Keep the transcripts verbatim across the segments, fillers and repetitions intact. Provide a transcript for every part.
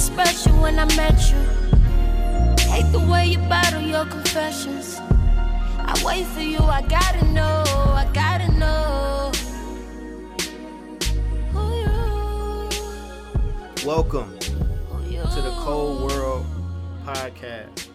special when I met you. Hate the way you battle your confessions. I wait for you, I gotta know, I gotta know who you. Welcome who you. to the Cold World Podcast.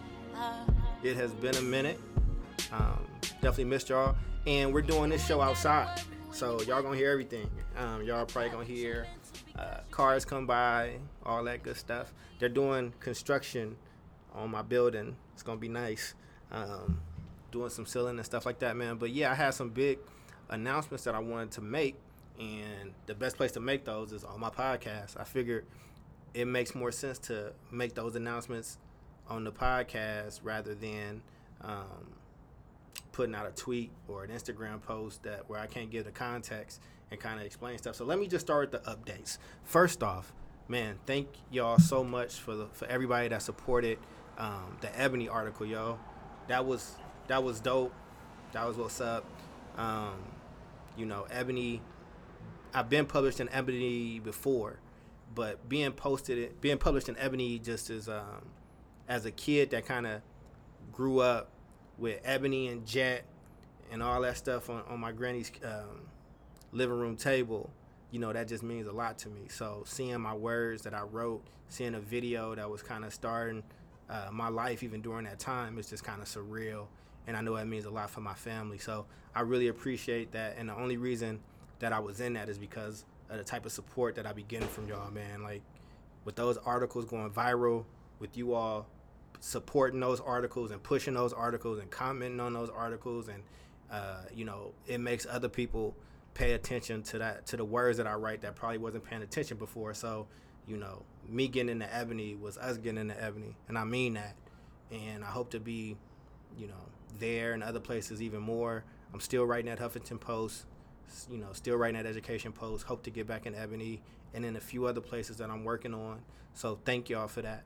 It has been a minute. Um, definitely missed y'all. And we're doing this show outside. So y'all gonna hear everything. Um, y'all probably gonna hear uh, cars come by, all that good stuff. They're doing construction on my building. It's gonna be nice. Um, doing some ceiling and stuff like that, man. But yeah, I had some big announcements that I wanted to make, and the best place to make those is on my podcast. I figured it makes more sense to make those announcements on the podcast rather than um, putting out a tweet or an Instagram post that where I can't give the context and kind of explain stuff. So let me just start with the updates. First off, man, thank y'all so much for the, for everybody that supported um, the Ebony article, yo. That was that was dope. That was what's up. Um, you know, Ebony. I've been published in Ebony before, but being posted, being published in Ebony just as um, as a kid that kind of grew up with Ebony and Jet and all that stuff on, on my granny's um, living room table, you know, that just means a lot to me. So seeing my words that I wrote, seeing a video that was kind of starting uh, my life even during that time, it's just kind of surreal. And I know that means a lot for my family. So I really appreciate that. And the only reason that I was in that is because of the type of support that I be getting from y'all, man. Like with those articles going viral, with you all supporting those articles and pushing those articles and commenting on those articles, and uh, you know, it makes other people pay attention to that, to the words that I write that probably wasn't paying attention before. So, you know, me getting into Ebony was us getting into Ebony, and I mean that. And I hope to be, you know, there and other places even more. I'm still writing at Huffington Post, you know, still writing at Education Post. Hope to get back in Ebony and in a few other places that I'm working on. So thank y'all for that.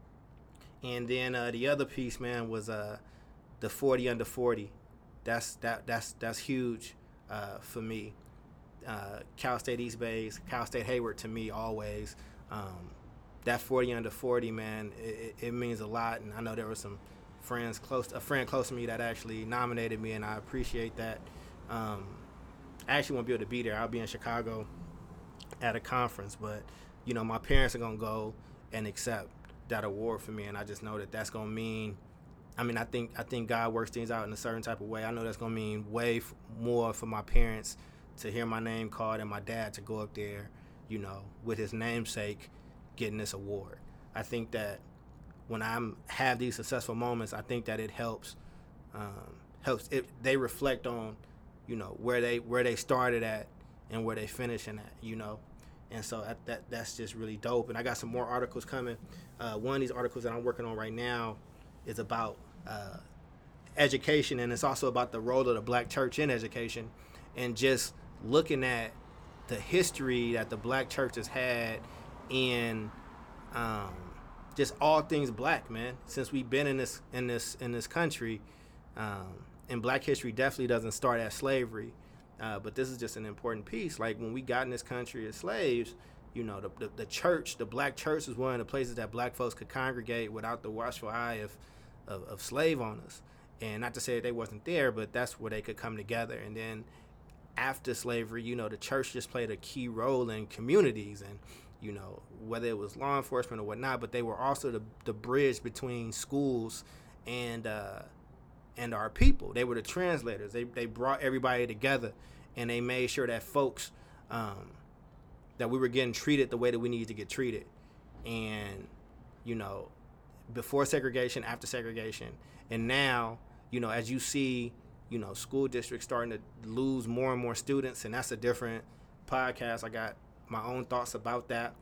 And then uh, the other piece, man, was uh, the forty under forty. That's that that's that's huge uh, for me. Uh, Cal State East Bays, Cal State Hayward to me always. Um, that forty under forty, man, it, it means a lot. And I know there were some friends close, a friend close to me that actually nominated me, and I appreciate that. Um, I actually won't be able to be there. I'll be in Chicago at a conference, but you know, my parents are gonna go and accept that award for me, and I just know that that's gonna mean, I mean, I think I think God works things out in a certain type of way. I know that's gonna mean way f- more for my parents to hear my name called and my dad to go up there, you know, with his namesake getting this award. I think that when I have these successful moments, I think that it helps um, helps it, they reflect on, you know, where they where they started at and where they finishing at, you know. And so that, that that's just really dope. And I got some more articles coming. Uh, one of these articles that I'm working on right now is about uh, education, and it's also about the role of the black church in education, and just looking at the history that the black church has had in um, just all things black, man. Since we've been in this in this in this country, um, and black history definitely doesn't start at slavery. Uh, but this is just an important piece. Like when we got in this country as slaves, you know, the, the the church, the black church was one of the places that black folks could congregate without the watchful eye of, of, of slave owners. And not to say that they wasn't there, but that's where they could come together. And then after slavery, you know, the church just played a key role in communities, and, you know, whether it was law enforcement or whatnot, but they were also the, the bridge between schools and uh, and our people. They were the translators. They they brought everybody together, and they made sure that folks, um, that we were getting treated the way that we needed to get treated. And, you know, before segregation, after segregation, and now, you know, as you see, you know, school districts starting to lose more and more students, and that's a different podcast. I got my own thoughts about that.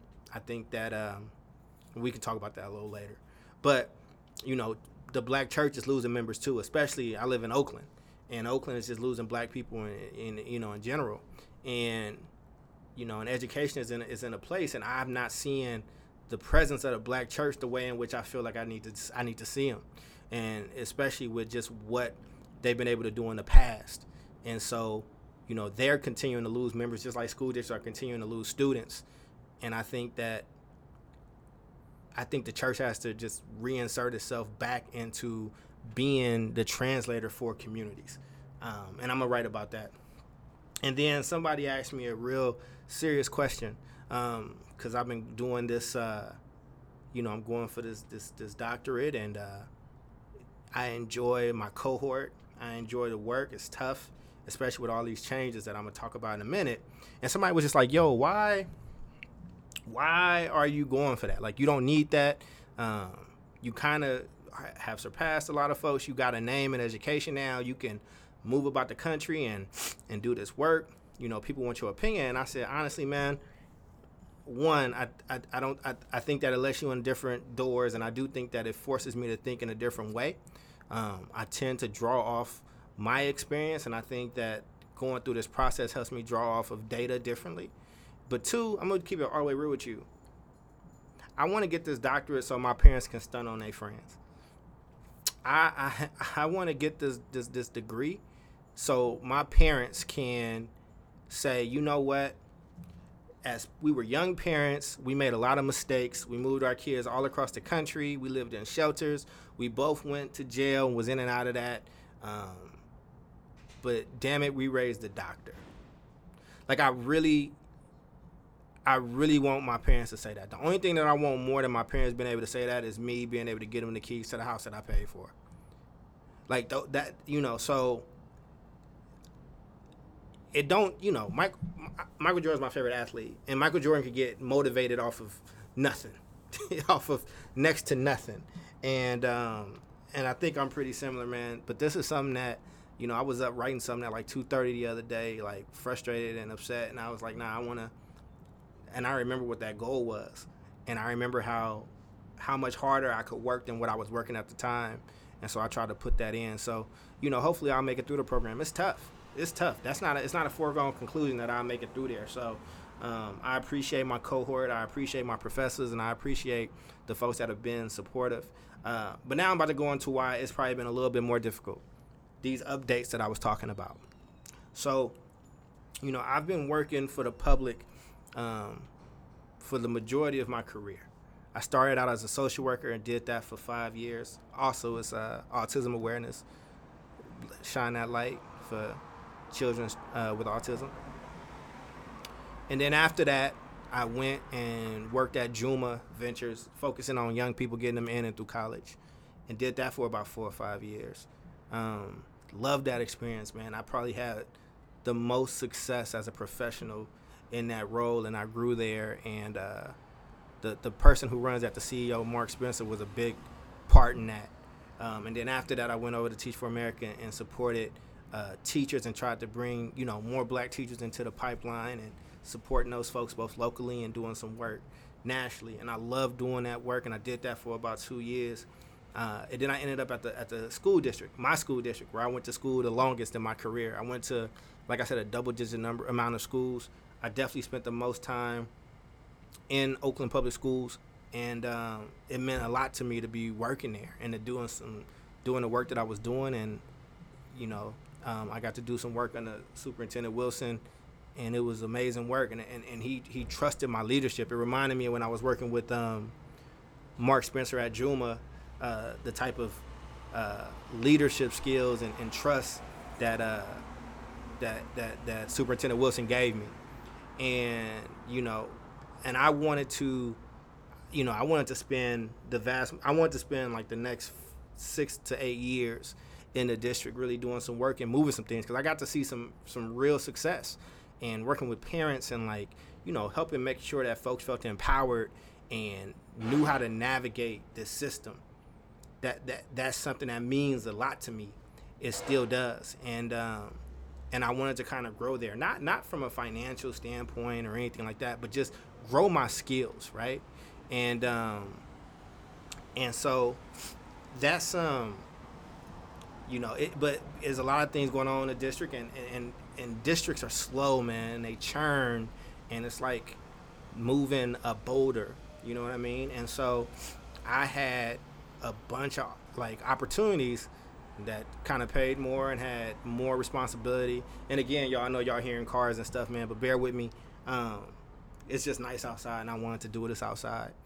I think that um, we can talk about that a little later. But, you know, the black church is losing members too, especially I live in Oakland, and Oakland is just losing black people in, in you know, in general. And, you know, and education is in is in a place, and I'm not seeing the presence of the black church the way in which I feel like I need to I need to see them, and especially with just what they've been able to do in the past. And so, you know, they're continuing to lose members just like school districts are continuing to lose students. And I think that I think the church has to just reinsert itself back into being the translator for communities. Um, and I'm going to write about that. And then somebody asked me a real serious question, because um, I've been doing this, uh, you know, I'm going for this this, this doctorate, and uh, I enjoy my cohort. I enjoy the work. It's tough, especially with all these changes that I'm going to talk about in a minute. And somebody was just like, yo, why... Why are you going for that? Like, you don't need that. Um, you kind of have surpassed a lot of folks. You got a name and education now. You can move about the country and, and do this work. You know, people want your opinion. And I said, honestly, man, one, I I, I don't I, I think that it lets you in different doors, and I do think that it forces me to think in a different way. Um, I tend to draw off my experience, and I think that going through this process helps me draw off of data differently. But two, I'm going to keep it all the way real with you. I want to get this doctorate so my parents can stun on their friends. I I, I want to get this, this this degree so my parents can say, you know what, as we were young parents, we made a lot of mistakes. We moved our kids all across the country. We lived in shelters. We both went to jail and was in and out of that. Um, but damn it, we raised a doctor. Like, I really... I really want my parents to say that. The only thing that I want more than my parents being able to say that is me being able to get them the keys to the house that I paid for. Like, th- that, you know, so it don't, you know, Mike, Michael Jordan's my favorite athlete, and Michael Jordan could get motivated off of nothing, off of next to nothing. And, um, and I think I'm pretty similar, man. But this is something that, you know, I was up writing something at like two thirty the other day, like frustrated and upset. And I was like, nah, I want to. And I remember what that goal was. And I remember how how much harder I could work than what I was working at the time. And so I tried to put that in. So, you know, hopefully I'll make it through the program. It's tough. It's tough. That's not a, it's not a foregone conclusion that I'll make it through there. So um, I appreciate my cohort. I appreciate my professors. And I appreciate the folks that have been supportive. Uh, but now I'm about to go into why it's probably been a little bit more difficult. These updates that I was talking about. So, you know, I've been working for the public Um, for the majority of my career. I started out as a social worker and did that for five years. Also, it's uh, autism awareness, shine that light for children uh, with autism. And then after that, I went and worked at Juma Ventures, focusing on young people, getting them in and through college, and did that for about four or five years. Um, loved that experience, man. I probably had the most success as a professional in that role, and I grew there. And uh, the the person who runs that, the C E O, Mark Spencer, was a big part in that. Um, and then after that, I went over to Teach for America and supported uh, teachers and tried to bring, you know, more black teachers into the pipeline and supporting those folks both locally and doing some work nationally. And I loved doing that work, and I did that for about two years. Uh, and then I ended up at the at the school district, my school district, where I went to school the longest in my career. I went to, like I said, a double-digit number amount of schools. I definitely spent the most time in Oakland Public Schools, and um, it meant a lot to me to be working there and to doing some doing the work that I was doing. And you know, um, I got to do some work under Superintendent Wilson, and it was amazing work. And and, and he he trusted my leadership. It reminded me of when I was working with um, Mark Spencer at Juma, uh, the type of uh, leadership skills and, and trust that uh, that that that Superintendent Wilson gave me. And, you know, and I wanted to, you know, I wanted to spend the vast, I wanted to spend like the next six to eight years in the district really doing some work and moving some things, because I got to see some, some real success and working with parents and, like, you know, helping make sure that folks felt empowered and knew how to navigate this system. That, that that's something that means a lot to me. It still does. And, um, And I wanted to kind of grow there, not not from a financial standpoint or anything like that, but just grow my skills, right? And um, and so that's um, you know, it. But there's a lot of things going on in the district, and and and districts are slow, man. They churn, and it's like moving a boulder. You know what I mean? And so I had a bunch of like opportunities that kind of paid more and had more responsibility. And again, y'all, I know y'all hearing cars and stuff, man, but bear with me. Um, it's just nice outside, and I wanted to do this outside.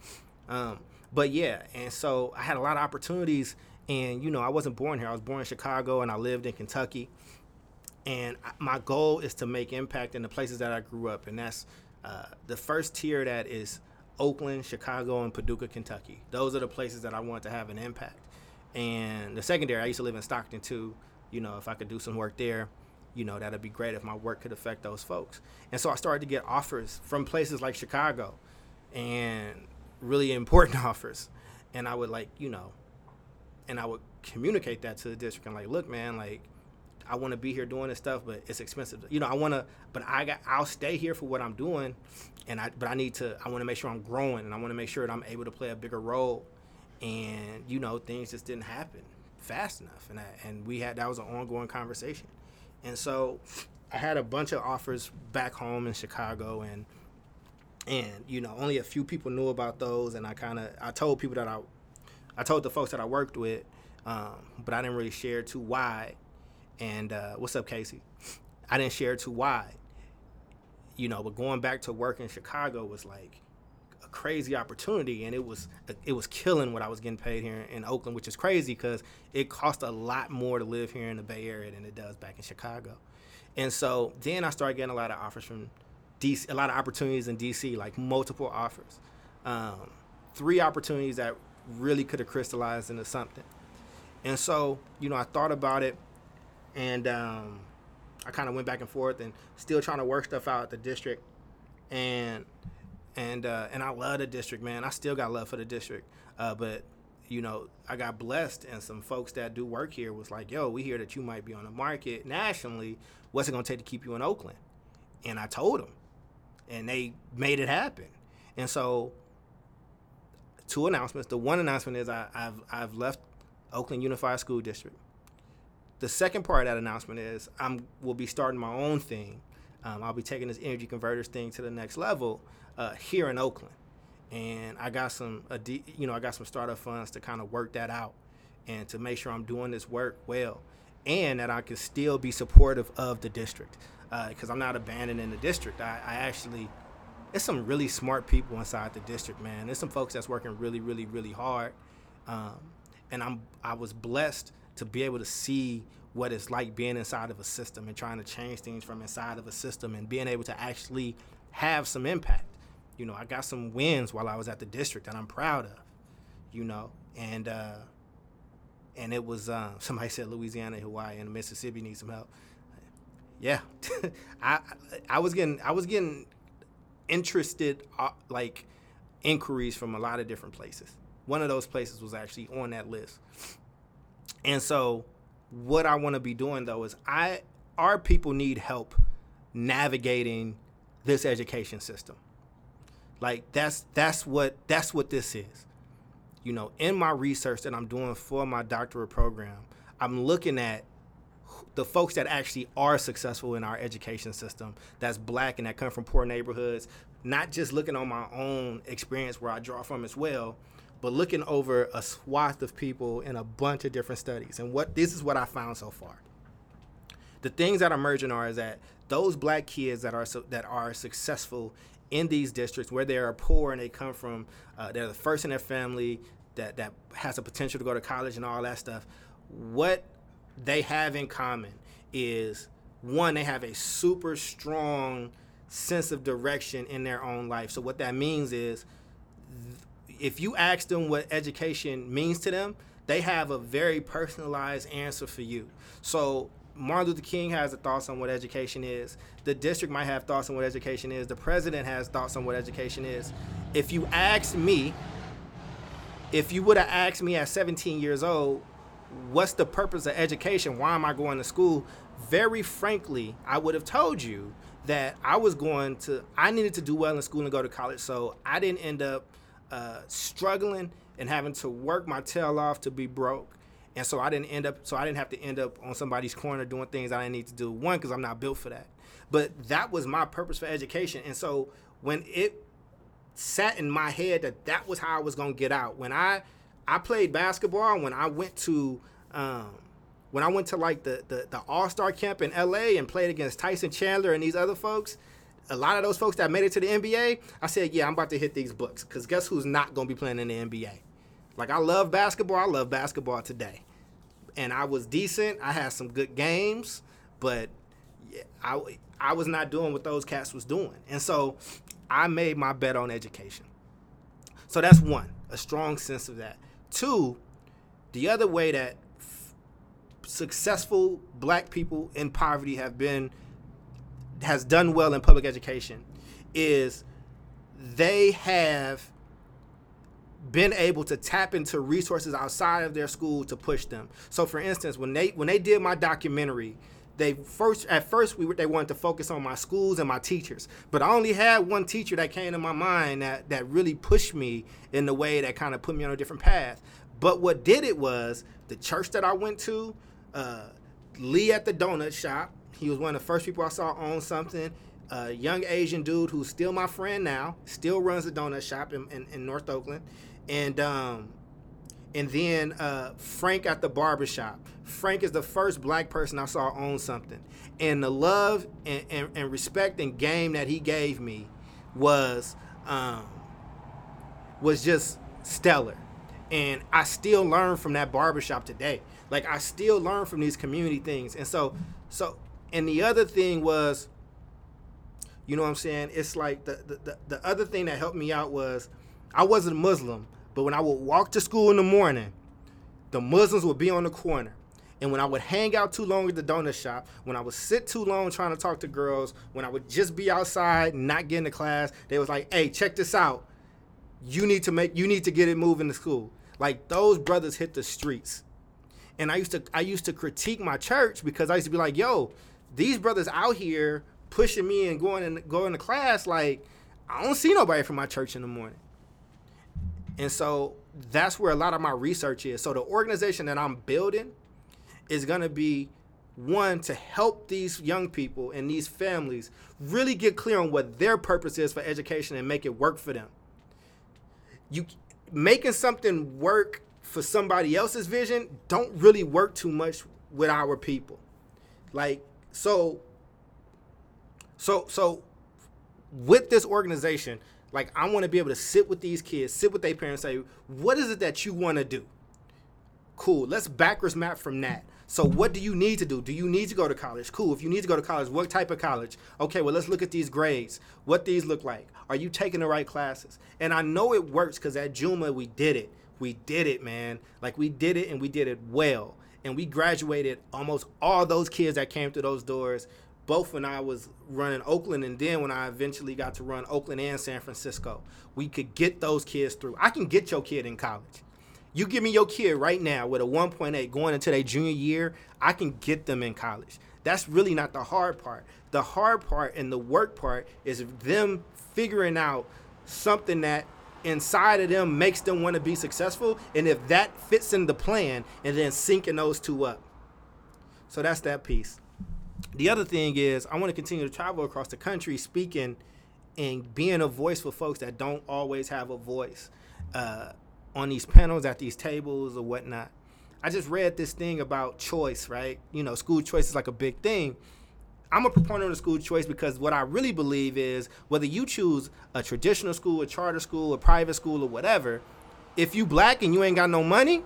Um, but yeah, and so I had a lot of opportunities. And, you know, I wasn't born here. I was born in Chicago, and I lived in Kentucky. And my goal is to make impact in the places that I grew up. And that's uh, the first tier that is Oakland, Chicago, and Paducah, Kentucky. Those are the places that I want to have an impact. And the secondary, I used to live in Stockton, too. You know, if I could do some work there, you know, that'd be great if my work could affect those folks. And so I started to get offers from places like Chicago, and really important offers. And I would, like, you know, and I would communicate that to the district. I'm like, look, man, like, I want to be here doing this stuff, but it's expensive. You know, I want to, but I got, I'll stay here for what I'm doing, and I, but I need to, I want to make sure I'm growing, and I want to make sure that I'm able to play a bigger role. And, you know, things just didn't happen fast enough. And I, and we had, that was an ongoing conversation. And so I had a bunch of offers back home in Chicago, and, and, you know, only a few people knew about those. And I kind of, I told people that I, I told the folks that I worked with, um, but I didn't really share too wide. And uh, what's up, Casey? I didn't share too wide, you know. But going back to work in Chicago was like a crazy opportunity, and it was it was killing what I was getting paid here in Oakland, which is crazy because it costs a lot more to live here in the Bay Area than it does back in Chicago. And so then I started getting a lot of offers from D C, a lot of opportunities in D C, like multiple offers, um, three opportunities that really could have crystallized into something. And so, you know, I thought about it, and um, I kind of went back and forth and still trying to work stuff out at the district. And and uh, and I love the district, man. I still got love for the district. Uh, but, you know, I got blessed, and some folks that do work here was like, yo, we hear that you might be on the market nationally. What's it going to take to keep you in Oakland? And I told them, and they made it happen. And so two announcements. The one announcement is I, I've I've left Oakland Unified School District. The second part of that announcement is I'm will be starting my own thing. Um, I'll be taking this energy converters thing to the next level uh, here in Oakland, and I got some, a D, you know, I got some startup funds to kind of work that out, and to make sure I'm doing this work well, and that I can still be supportive of the district, because uh, I'm not abandoning the district. I, I actually, there's some really smart people inside the district, man. There's some folks that's working really, really, really hard, um, and I'm I was blessed to be able to see what it's like being inside of a system and trying to change things from inside of a system and being able to actually have some impact. You know, I got some wins while I was at the district that I'm proud of, you know, and uh, and it was, uh, somebody said Louisiana, Hawaii, and Mississippi need some help. Yeah, I I was getting I was getting interested, uh, like, inquiries from a lot of different places. One of those places was actually on that list. And so what I want to be doing, though, is I our people need help navigating this education system. Like, that's that's what that's what this is. You know, in my research that I'm doing for my doctorate program, I'm looking at the folks that actually are successful in our education system, that's black and that come from poor neighborhoods, not just looking on my own experience where I draw from as well, but looking over a swath of people in a bunch of different studies. And what this is what I found so far. The things that are emerging are is that those black kids that are so, that are successful in these districts where they are poor and they come from, uh, they're the first in their family that, that has the potential to go to college and all that stuff, what they have in common is, one, they have a super strong sense of direction in their own life. So what that means is, if you ask them what education means to them, they have a very personalized answer for you. So Martin Luther King has a thoughts on what education is. The district might have thoughts on what education is. The president has thoughts on what education is. If you ask me, if you would have asked me at seventeen years old, what's the purpose of education? Why am I going to school? Very frankly, I would have told you that I was going to, I needed to do well in school and go to college, so I didn't end up uh, struggling and having to work my tail off to be broke. And so I didn't end up, so I didn't have to end up on somebody's corner doing things I didn't need to do. One, because I'm not built for that. But that was my purpose for education. And so when it sat in my head that that was how I was going to get out, when I I played basketball, when I went to um, when I went to like the, the, the All-Star camp in L A and played against Tyson Chandler and these other folks, a lot of those folks that made it to the N B A, I said, yeah, I'm about to hit these books. Because guess who's not going to be playing in the N B A? Like, I love basketball. I love basketball today. And I was decent. I had some good games. But yeah, I, I was not doing what those cats was doing. And so I made my bet on education. So that's one, a strong sense of that. Two, the other way that f- successful black people in poverty have been has done well in public education is they have been able to tap into resources outside of their school to push them. So for instance, when they when they did my documentary, they first at first we were, they wanted to focus on my schools and my teachers, but I only had one teacher that came to my mind that that really pushed me in the way that kind of put me on a different path. But what did it was the church that I went to, uh, Lee at the donut shop. He was one of the first people I saw own something. A young Asian dude who's still my friend now, still runs a donut shop in, in, in North Oakland. And um, and then uh, Frank at the barbershop. Frank is the first black person I saw own something. And the love and, and, and respect and game that he gave me was um, was just stellar. And I still learn from that barbershop today. Like, I still learn from these community things. And so, so, and the other thing was, you know what I'm saying? It's like the, the, the, the other thing that helped me out was I wasn't a Muslim, but when I would walk to school in the morning, the Muslims would be on the corner. And when I would hang out too long at the donut shop, when I would sit too long trying to talk to girls, when I would just be outside and not get into class, they was like, hey, check this out. You need to make, you need to get it moving to school. Like, those brothers hit the streets. And I used to I used to critique my church because I used to be like, yo, these brothers out here pushing me and going in, going to class, like, I don't see nobody from my church in the morning. And so that's where a lot of my research is. So the organization that I'm building is going to be, one, to help these young people and these families really get clear on what their purpose is for education and make it work for them. You making something work for somebody else's vision don't really work too much with our people. Like, so, so, so with this organization, like, I want to be able to sit with these kids, sit with their parents, say, what is it that you want to do? Cool. Let's backwards map from that. So what do you need to do? Do you need to go to college? Cool. If you need to go to college, what type of college? Okay, well, let's look at these grades. What these look like. Are you taking the right classes? And I know it works because at Juma, we did it. We did it, man. Like, we did it, and we did it well. And we graduated almost all those kids that came through those doors, both when I was running Oakland and then when I eventually got to run Oakland and San Francisco. We could get those kids through. I can get your kid in college. You give me your kid right now with a one point eight going into their junior year, I can get them in college. That's really not the hard part. The hard part and the work part is them figuring out something that inside of them makes them want to be successful, and if that fits in the plan, and then syncing those two up. So that's that piece. The other thing is I want to continue to travel across the country speaking and being a voice for folks that don't always have a voice uh, on these panels, at these tables or whatnot. I just read this thing about choice, right? You know, school choice is like a big thing. I'm a proponent of school choice because what I really believe is whether you choose a traditional school, a charter school, a private school, or whatever, if you black and you ain't got no money,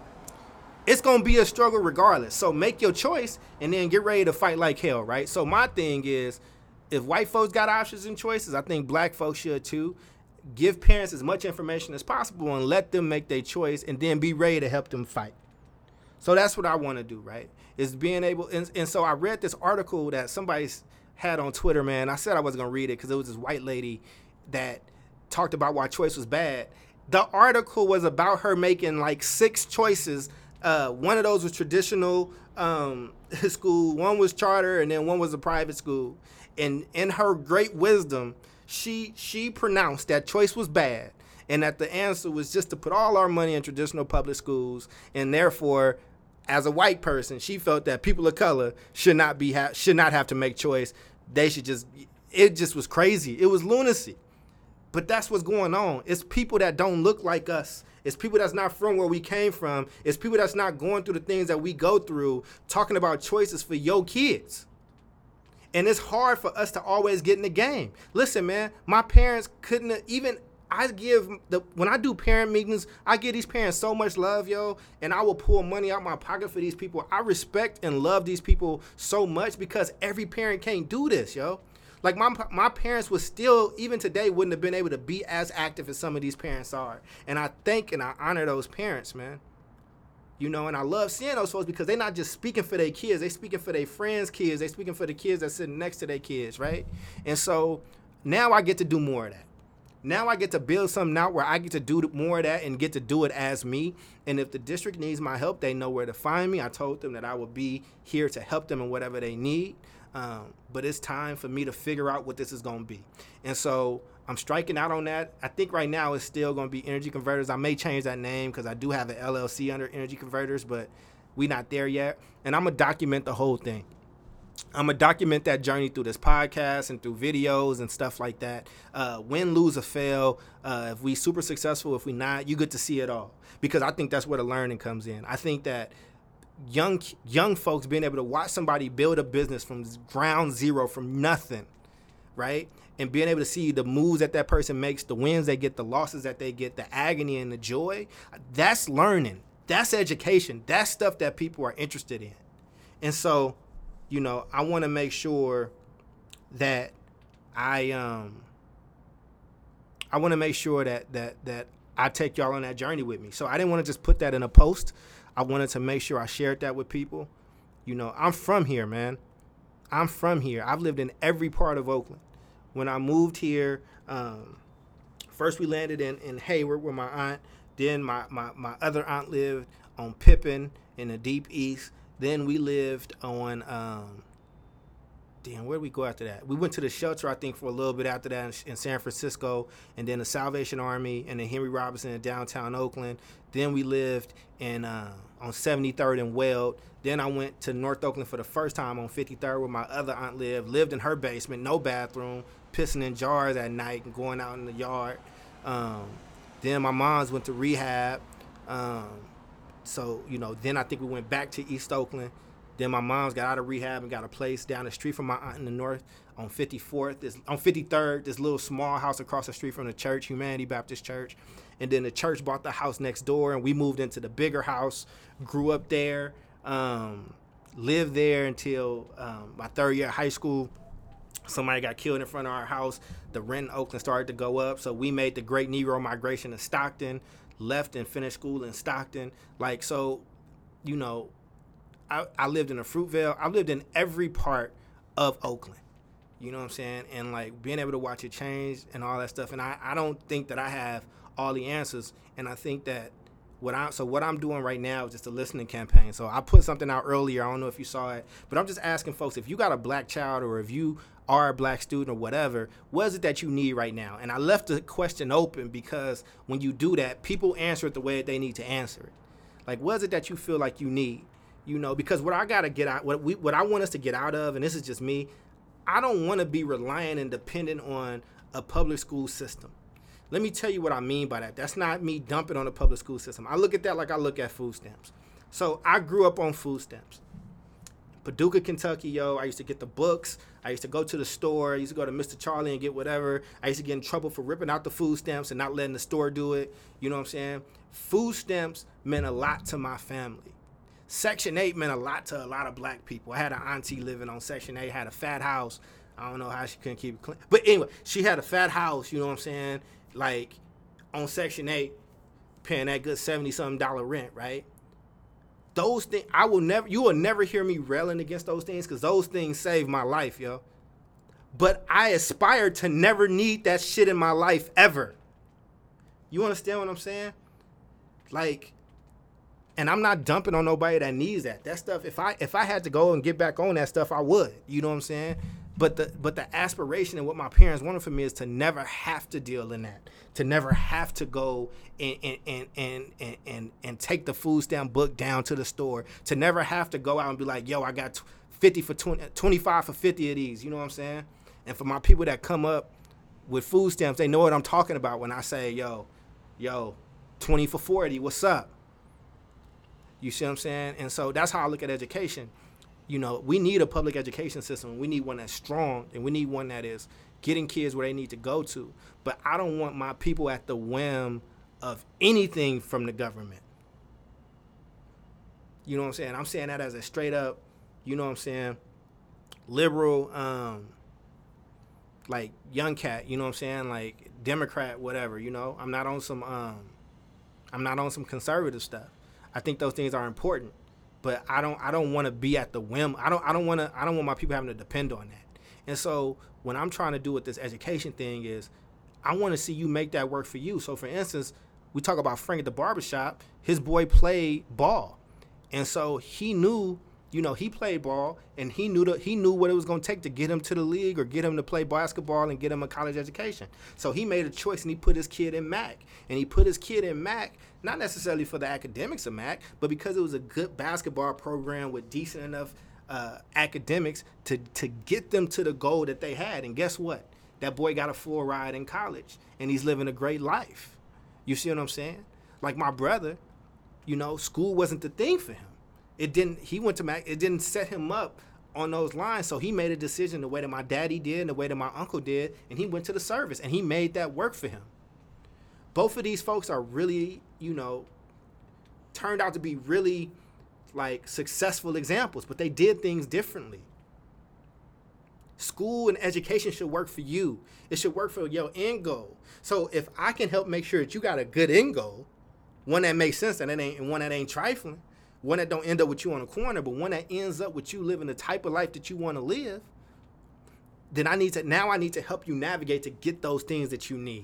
it's going to be a struggle regardless. So make your choice and then get ready to fight like hell, right? So my thing is, if white folks got options and choices, I think black folks should too. Give parents as much information as possible and let them make their choice and then be ready to help them fight. So that's what I want to do, right? Is being able, and, and so I read this article that somebody had on Twitter, man. I said I wasn't going to read it because it was this white lady that talked about why choice was bad. The article was about her making like six choices. Uh, one of those was traditional um, school, one was charter, and then one was a private school. And in her great wisdom, she she pronounced that choice was bad and that the answer was just to put all our money in traditional public schools, and therefore, as a white person, she felt that people of color should not be ha- should not have to make choice. They should just, it just was crazy. It was lunacy. But that's what's going on. It's people that don't look like us. It's people that's not from where we came from. It's people that's not going through the things that we go through, talking about choices for your kids. And it's hard for us to always get in the game. Listen, man, my parents couldn't have even, I give, the when I do parent meetings, I give these parents so much love, yo, and I will pull money out my pocket for these people. I respect and love these people so much because every parent can't do this, yo. Like, my my parents would still, even today, wouldn't have been able to be as active as some of these parents are. And I thank and I honor those parents, man. You know, and I love seeing those folks because they're not just speaking for their kids. They speaking for their friends' kids. They speaking for the kids that's sitting next to their kids, right? And so now I get to do more of that. Now I get to build something out where I get to do more of that and get to do it as me. And if the district needs my help, they know where to find me. I told them that I would be here to help them in whatever they need. Um, but it's time for me to figure out what this is going to be. And so I'm striking out on that. I think right now it's still going to be Energy Converters. I may change that name because I do have an L L C under Energy Converters, but we not there yet. And I'm going to document the whole thing. I'm going to document that journey through this podcast and through videos and stuff like that. Uh, win, lose, or fail. Uh, if we super successful, if we not, you get to see it all. Because I think that's where the learning comes in. I think that young young folks being able to watch somebody build a business from ground zero, from nothing, right? And being able to see the moves that that person makes, the wins they get, the losses that they get, the agony and the joy, that's learning. That's education. That's stuff that people are interested in. And so, you know, I want to make sure that I um I want to make sure that that that I take y'all on that journey with me. So I didn't want to just put that in a post. I wanted to make sure I shared that with people. You know, I'm from here, man. I'm from here. I've lived in every part of Oakland. When I moved here, um, first we landed in, in Hayward with my aunt. Then my, my, my other aunt lived on Pippin in the Deep East. Then we lived on, um, damn, where did we go after that? We went to the shelter, I think, for a little bit after that in, in San Francisco, and then the Salvation Army, and then Henry Robinson in downtown Oakland. Then we lived in uh, on seventy-third and Weld. Then I went to North Oakland for the first time on fifty-third where my other aunt lived, lived in her basement, no bathroom, pissing in jars at night and going out in the yard. Um, then my mom's went to rehab. Um, so, you know, then I think we went back to East Oakland. Then my mom's got out of rehab and got a place down the street from my aunt in the north on fifty-fourth, this, on fifty-third, this little small house across the street from the church, Humanity Baptist Church. And then the church bought the house next door, and we moved into the bigger house, grew up there, um, lived there until um, my third year of high school. Somebody got killed in front of our house. The rent in Oakland started to go up, so we made the Great Negro Migration to Stockton, left and finished school in Stockton. Like, so, you know, I, I lived in a Fruitvale. I lived in every part of Oakland. You know what I'm saying? And, like, being able to watch it change and all that stuff. And I, I don't think that I have all the answers. And I think that what I so what I'm doing right now is just a listening campaign. So I put something out earlier. I don't know if you saw it. But I'm just asking folks, if you got a black child or if you are a black student or whatever, what is it that you need right now? And I left the question open because when you do that, people answer it the way that they need to answer it. Like, what is it that you feel like you need? You know, because what I got to get out, what we, what I want us to get out of, and this is just me, I don't want to be reliant and dependent on a public school system. Let me tell you what I mean by that. That's not me dumping on the public school system. I look at that like I look at food stamps. So I grew up on food stamps. Paducah, Kentucky, yo, I used to get the books. I used to go to the store. I used to go to Mister Charlie and get whatever. I used to get in trouble for ripping out the food stamps and not letting the store do it. You know what I'm saying? Food stamps meant a lot to my family. Section eight meant a lot to a lot of black people. I had an auntie living on Section eight, had a fat house. I don't know how she couldn't keep it clean. But anyway, she had a fat house, you know what I'm saying? Like, on Section eight, paying that good seventy-something dollar rent, right? Those things, I will never, you will never hear me railing against those things because those things saved my life, yo. But I aspire to never need that shit in my life ever. You understand what I'm saying? Like, and I'm not dumping on nobody that needs that. That stuff, if I if I had to go and get back on that stuff, I would. You know what I'm saying? But the but the aspiration and what my parents wanted for me is to never have to deal in that, to never have to go and and and and and, and, and take the food stamp book down to the store, to never have to go out and be like, yo, I got fifty for twenty, twenty-five for fifty of these. You know what I'm saying? And for my people that come up with food stamps, they know what I'm talking about when I say, yo, yo, twenty for forty, what's up? You see what I'm saying? And so that's how I look at education. you know, we need a public education system. We need one that's strong, and we need one that is getting kids where they need to go to. But I don't want my people at the whim of anything from the government. You know what I'm saying? I'm saying that as a straight up, you know what I'm saying, liberal, um, like young cat, you know what I'm saying? Like Democrat, whatever, you know? I'm not on some, um, I'm not on some conservative stuff. I think those things are important, but I don't, I don't want to be at the whim. I don't, I don't want to, I don't want my people having to depend on that. And so what I'm trying to do with this education thing is I want to see you make that work for you. So for instance, we talk about Frank at the barbershop. His boy played ball. And so he knew, you know, he played ball, and he knew the, he knew what it was going to take to get him to the league or get him to play basketball and get him a college education. So he made a choice, and he put his kid in Mac. And he put his kid in Mac, not necessarily for the academics of Mac, but because it was a good basketball program with decent enough uh, academics to, to get them to the goal that they had. And guess what? That boy got a full ride in college, and he's living a great life. You see what I'm saying? Like my brother, you know, school wasn't the thing for him. It didn't, he went to Mac, it didn't set him up on those lines. So he made a decision the way that my daddy did and the way that my uncle did, and he went to the service, and he made that work for him. Both of these folks are really, you know, turned out to be really like successful examples, but they did things differently. School and education should work for you. It should work for your end goal. So if I can help make sure that you got a good end goal, one that makes sense and it ain't, and one that ain't trifling, one that don't end up with you on a corner, but one that ends up with you living the type of life that you want to live, then I need to, now I need to help you navigate to get those things that you need.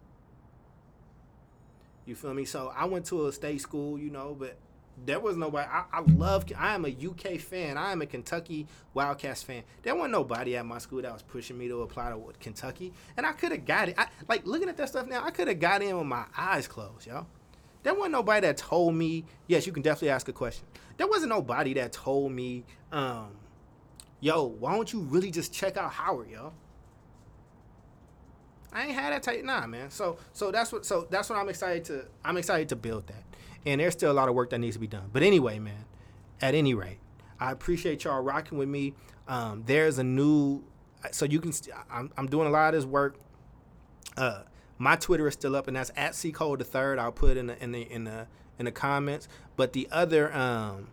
You feel me? So I went to a state school, you know, but there was nobody. I, I love, I am a U K fan. I am a Kentucky Wildcats fan. There wasn't nobody at my school that was pushing me to apply to Kentucky. And I could have got it. I, like, looking at that stuff now, I could have got in with my eyes closed, yo. There wasn't nobody that told me, yes, you can definitely ask a question. There wasn't nobody that told me, um, yo, why don't you really just check out Howard, yo? I ain't had that type, nah, man. So, so that's what, so that's what I'm excited to, I'm excited to build that. And there's still a lot of work that needs to be done. But anyway, man, at any rate, I appreciate y'all rocking with me. Um, there's a new, so you can, I'm, I'm doing a lot of this work. Uh, my Twitter is still up, and that's at C Cole the third. I'll put it in the in the in the in the comments. But the other, um,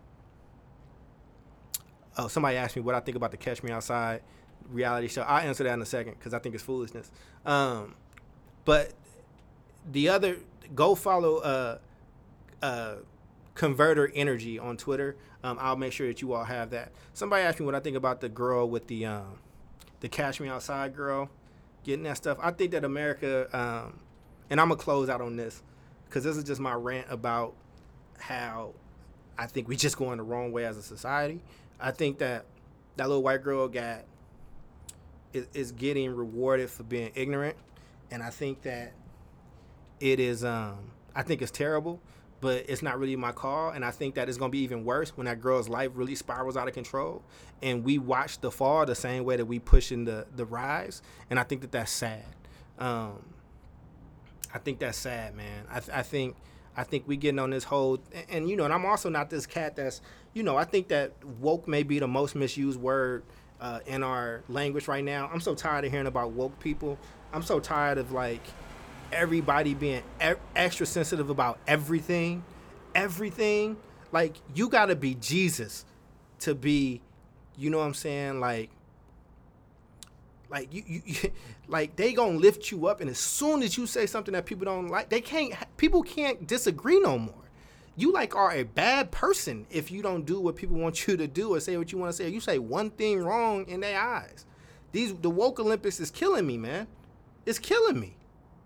oh, somebody asked me what I think about the Catch Me Outside reality show. I'll answer that in a second because I think it's foolishness. Um, but the other, go follow uh, uh, Converter Energy on Twitter. Um, I'll make sure that you all have that. Somebody asked me what I think about the girl with the um, the Catch Me Outside girl getting that stuff. I think that America, um, and I'm going to close out on this because this is just my rant about how I think we just going the wrong way as a society. I think that that little white girl got is, is getting rewarded for being ignorant, and I think that it is, um, I think it's terrible, but it's not really my call, and I think that it's going to be even worse when that girl's life really spirals out of control, and we watch the fall the same way that we pushing the, the rise, and I think that that's sad. Um, I think that's sad, man. I, th- I think I think we getting on this whole, and, and, you know, and I'm also not this cat that's, you know, I think that woke may be the most misused word uh, in our language right now. I'm so tired of hearing about woke people. I'm so tired of, like, everybody being e- extra sensitive about everything, everything. Like, you gotta be Jesus to be, you know what I'm saying? Like, like you, you, you like they gonna lift you up, and as soon as you say something that people don't like, they can't. People can't disagree no more. You like are a bad person if you don't do what people want you to do or say what you want to say. Or you say one thing wrong in their eyes. These the woke Olympics is killing me, man. It's killing me.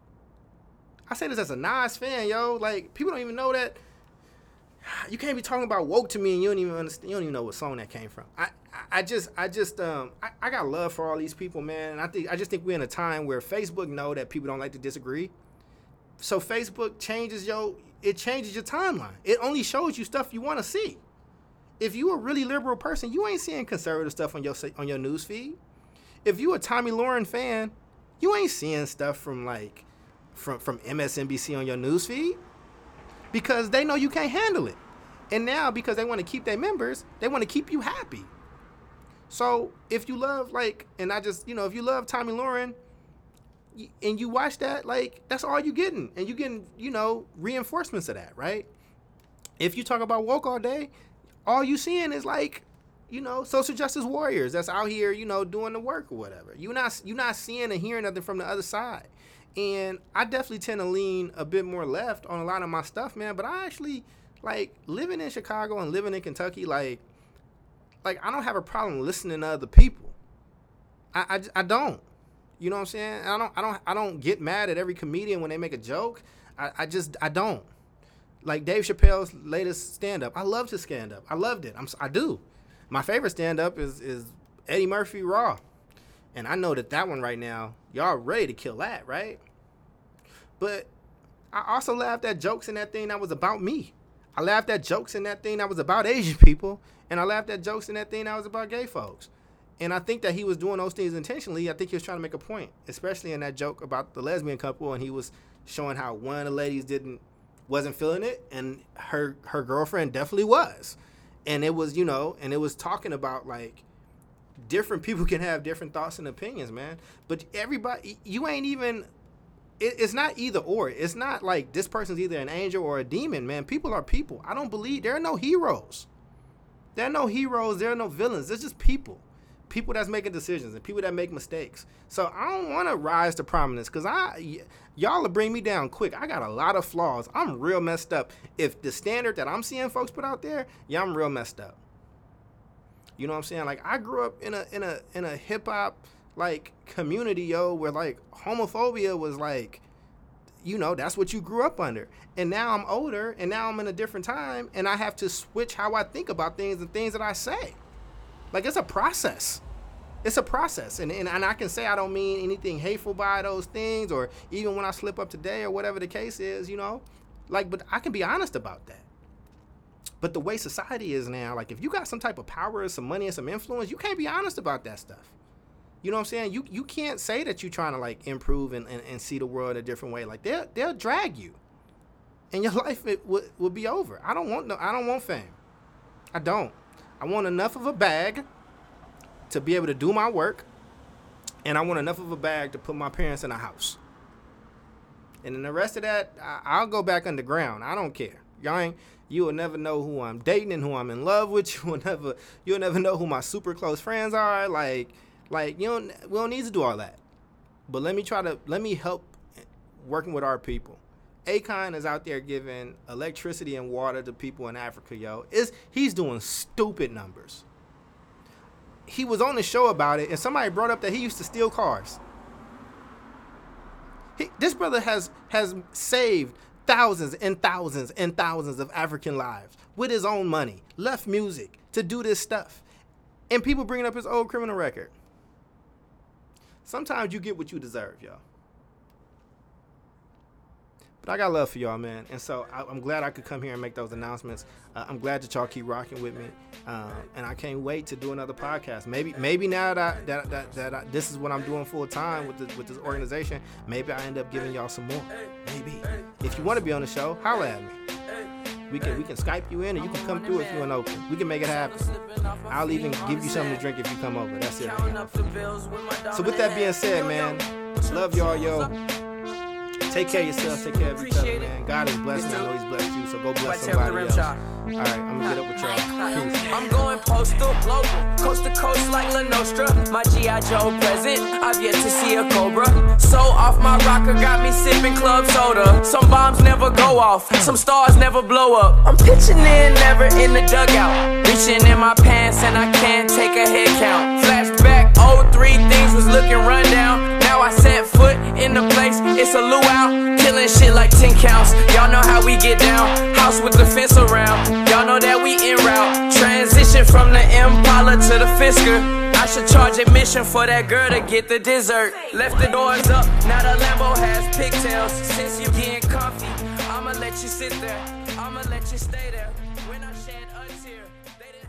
I say this as a Nas fan, yo. Like, people don't even know that. You can't be talking about woke to me and you don't even understand. You don't even know what song that came from. I, I, I just, I just, um, I, I got love for all these people, man. And I think, I just think we're in a time where Facebook know that people don't like to disagree. So Facebook changes, yo. It changes your timeline. It only shows you stuff you want to see. If you a really liberal person, you ain't seeing conservative stuff on your on your news feed. If you a Tommy Lauren fan, you ain't seeing stuff from like. From from M S N B C on your newsfeed because they know you can't handle it. And now because they want to keep their members, they want to keep you happy. So if you love, like, and I just, you know, if you love Tommy Lauren and you watch that, like, that's all you getting. And you getting, you know, reinforcements of that, right? If you talk about woke all day, all you seeing is, like, you know, social justice warriors that's out here, you know, doing the work or whatever. You're not, you're not seeing and hearing nothing from the other side. And I definitely tend to lean a bit more left on a lot of my stuff, man. But I actually, like, living in Chicago and living in Kentucky, like, like I don't have a problem listening to other people. I, I, I don't. You know what I'm saying? I don't I don't I don't get mad at every comedian when they make a joke. I, I just I don't. Like Dave Chappelle's latest stand-up. I loved his stand-up. I loved it. I'm I do. My favorite stand-up is is Eddie Murphy Raw. And I know that that one right now, y'all ready to kill that, right? But I also laughed at jokes in that thing that was about me. I laughed at jokes in that thing that was about Asian people. And I laughed at jokes in that thing that was about gay folks. And I think that he was doing those things intentionally. I think he was trying to make a point, especially in that joke about the lesbian couple. And he was showing how one of the ladies didn't, wasn't feeling it. And her, her girlfriend definitely was. And it was, you know, and it was talking about, like, different people can have different thoughts and opinions, man. But everybody, you ain't even, it, it's not either or. It's not like this person's either an angel or a demon, man. People are people. I don't believe, there are no heroes. There are no heroes. There are no villains. There's just people. People that's making decisions and people that make mistakes. So I don't want to rise to prominence because I, y- y'all will bring me down quick. I got a lot of flaws. I'm real messed up. If the standard that I'm seeing folks put out there, yeah, I'm real messed up. You know what I'm saying? Like, I grew up in a in a in a hip hop like community, yo, where like homophobia was like, you know, that's what you grew up under. And now I'm older and now I'm in a different time and I have to switch how I think about things and things that I say. Like, it's a process. It's a process. And, and and I can say I don't mean anything hateful by those things, or even when I slip up today or whatever the case is, you know, like, but I can be honest about that. But the way society is now, like, if you got some type of power or some money and some influence, you can't be honest about that stuff. You know what I'm saying? You you can't say that you're trying to, like, improve and, and, and see the world a different way. Like, they'll, they'll drag you. And your life it would would be over. I don't want no I don't want fame. I don't. I want enough of a bag to be able to do my work, and I want enough of a bag to put my parents in a house. And then the rest of that, I, I'll go back underground. I don't care. Y'all ain't, you will never know who I'm dating and who I'm in love with. You will never, you'll never know who my super close friends are. Like, like you don't, we don't need to do all that. But let me try to, let me help working with our people. Akon is out there giving electricity and water to people in Africa, yo. Is he's doing stupid numbers. He was on the show about it, and somebody brought up that he used to steal cars. He, this brother has has saved thousands and thousands and thousands of African lives with his own money, left music to do this stuff. And people bringing up his old criminal record. Sometimes you get what you deserve, yo. But I got love for y'all, man. And so I, I'm glad I could come here and make those announcements. Uh, I'm glad that y'all keep rocking with me. Um, and I can't wait to do another podcast. Maybe maybe now that I, that that, that I, this is what I'm doing full time with this, with this organization, maybe I end up giving y'all some more. Maybe. If you want to be on the show, holla at me. We can we can Skype you in, or you can come through if you want open. We can make it happen. I'll even give you something to drink if you come over. That's it. So with that being said, man, love y'all, yo. Take care of yourself, take care of each other, man. God has blessed me. I know he's blessed you, so go bless somebody else. All right, I'm gonna get up with y'all. Peace. I'm going postal, global, coast to coast like La Nostra. My G I. Joe present, I've yet to see a Cobra. So off my rocker, got me sipping club soda. Some bombs never go off, some stars never blow up. I'm pitching in, never in the dugout. Reaching in my pants and I can't take a head count. Flashback, oh three, things was looking rundown. Now I set foot in the place, it's a luau. Killing shit like ten counts, y'all know how we get down. House with the fence around, y'all know that we en route. Transition from the Impala to the Fisker. I should charge admission for that girl to get the dessert. Left the doors up, now the Lambo has pigtails. Since you getting comfy, I'ma let you sit there, I'ma let you stay there. When I shed a tear, they didn't